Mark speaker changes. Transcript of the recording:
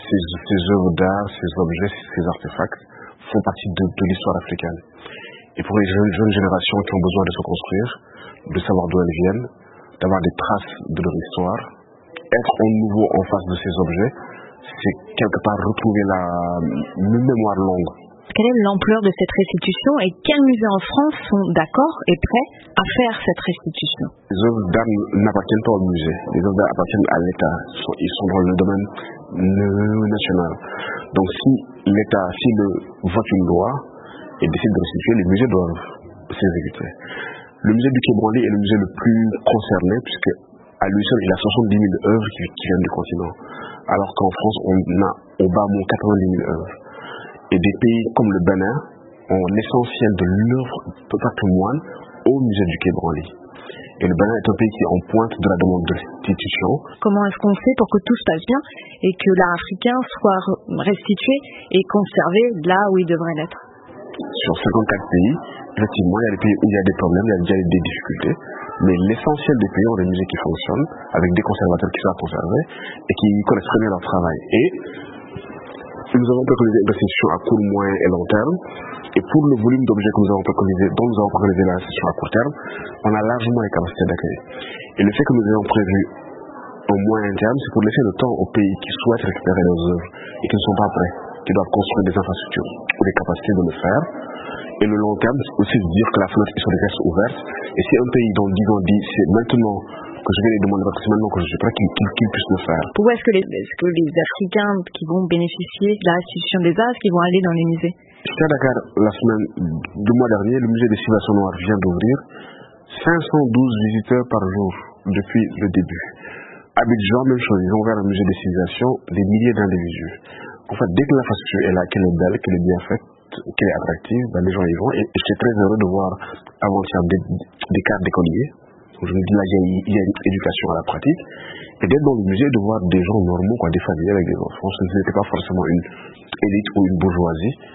Speaker 1: ces œuvres d'art, ces objets, ces artefacts font partie de l'histoire africaine. Et pour les jeunes générations qui ont besoin de se construire, de savoir d'où elles viennent, d'avoir des traces de leur histoire, être en nouveau en face de ces objets, c'est quelque part retrouver la mémoire longue.
Speaker 2: Quelle est l'ampleur de cette restitution et quels musées en France sont d'accord et prêts à faire cette restitution?
Speaker 1: Les œuvres d'art n'appartiennent pas au musée, les œuvres d'art appartiennent à l'État, ils sont dans le domaine national. Donc si l'État, s'il vote une loi et décide de restituer, les musées doivent s'exécuter. Le musée du Quai Branly est le musée le plus concerné puisque à lui seul il a 70 000 œuvres qui viennent du continent, alors qu'en France on a au bas mot 90 000 œuvres. Et des pays comme le Bénin ont l'essentiel de leur patrimoine au musée du Quai Branly. Et le Bénin est un pays qui est en pointe de la demande de restitution.
Speaker 2: Comment est-ce qu'on fait pour que tout se passe bien et que l'art africain soit restitué et conservé là où il devrait l'être?
Speaker 1: Sur 54 pays, effectivement, il y a des pays où il y a des problèmes, il y a déjà des difficultés, mais l'essentiel des pays ont des musées qui fonctionnent, avec des conservateurs qui savent conserver et qui connaissent très bien leur travail. Et nous avons préconisé une restitution à court, moyen et long terme. Et pour le volume d'objets que nous avons préconisé, dont nous avons préconisé la restitution à court terme, on a largement les capacités d'accueil. Et le fait que nous ayons prévu un moyen terme, c'est pour laisser le temps aux pays qui souhaitent récupérer leurs œuvres et qui ne sont pas prêts, qui doivent construire des infrastructures ou des capacités de le faire. Et le long terme, c'est aussi de dire que la fenêtre reste ouverte. Et si un pays dans 10 ans dit c'est maintenant que je vais les demander, parce que c'est maintenant que je suis prêt, qu'ils puissent le faire.
Speaker 2: Où est-ce que les Africains qui vont bénéficier de la restitution des arts, qui vont aller dans les musées?
Speaker 1: J'étais à Dakar le mois dernier, le musée des civilisations noires vient d'ouvrir. 512 visiteurs par jour depuis le début. Abidjan, même chose, ils ont ouvert un musée des civilisations, des milliers d'individus. En fait, dès que l'infrastructure est là, qu'elle est belle, qu'elle est bien faite, qu'elle est attractive, les gens y vont. Et j'étais très heureux de voir avant-hier des cadres d'écoliers. Je me dis là, il y a une éducation à la pratique. Et d'être dans le musée, de voir des gens normaux, des familles avec des enfants, ce n'était pas forcément une élite ou une bourgeoisie.